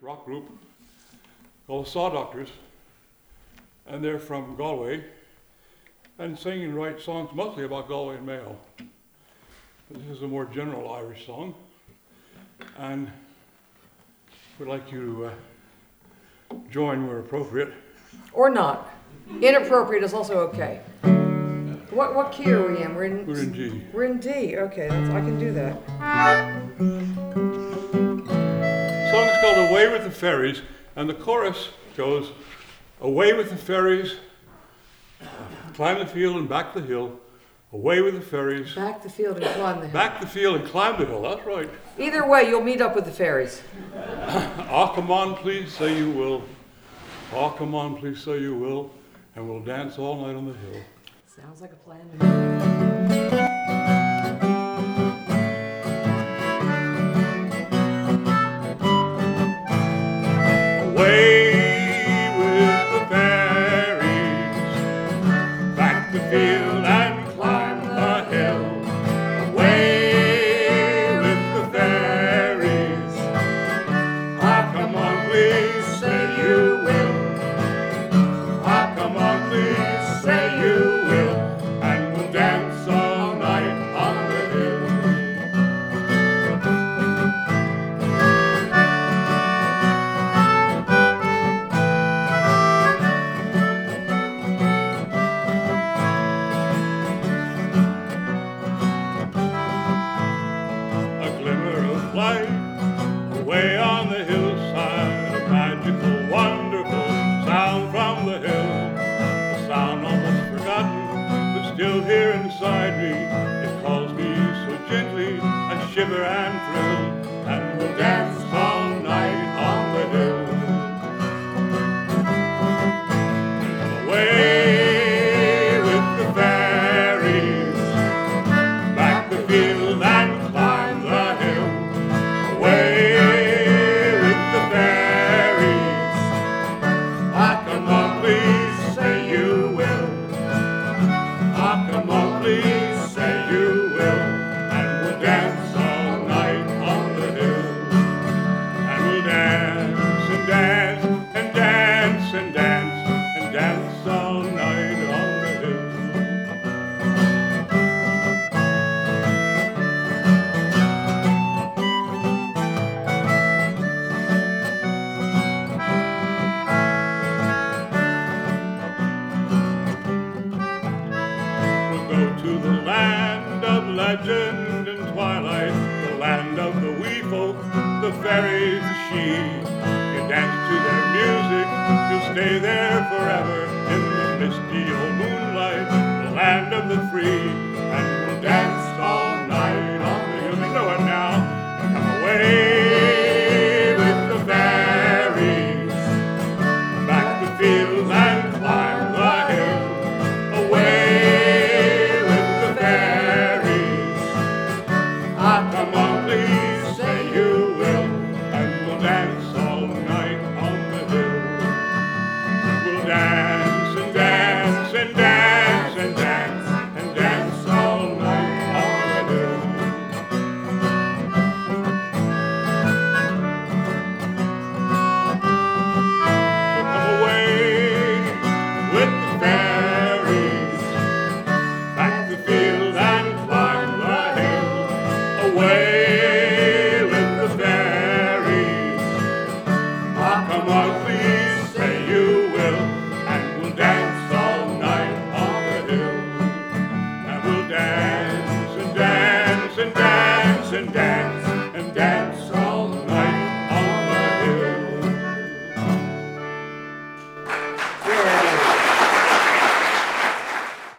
rock group called the Saw Doctors, and they're from Galway, and sing and write songs mostly about Galway and Mayo. This is a more general Irish song, and we'd like you to join where appropriate. Or not. Inappropriate is also okay. What key are we in? We're in G. We're in D. Okay, I can do that. The song is called Away with the Fairies, and the chorus goes, away with the fairies, climb the field and back the hill, away with the fairies. Back the field and climb the hill. Back the field and climb the hill, that's right. Either way, you'll meet up with the fairies. Ah, come on, please say you will. Ah, come on, please say you will, and we'll dance all night on the hill. Sounds like a plan to me. Field and climb the hill, away with the fairies. Ah, come on, please say you will. Ah, come on, please say you will, and we'll dance all night on the hill. Light away on the hillside, a magical, wonderful sound from the hill. A sound almost forgotten, but still here inside me. It calls me so gently, I shiver and thrill, and we'll dance all night on the hill. Away with the fairies, back the field and climb the hill. Away with the fairies. Ah, come on, please say you will. Ah, come on, please say you will, and we'll dance all night on the hill. And we'll dance and dance and dance and dance and dance all night on the hill. To the land of legend and twilight, the land of the wee folk, the fairies, the sheep. You dance to their music, you'll stay there forever in the misty old moonlight, the land of the free. And we'll dance all night on the hill. You know it now. And come away with the fairies, back the fields and climb the hill. Away. Ah, come on, please say you will, and we'll dance all night on the hill. We'll dance and dance and dance and dance and dance all night on the hill. So come away with the fairies, back the field and climb the hill. Away with the fairies. Ah, come on, please say you will.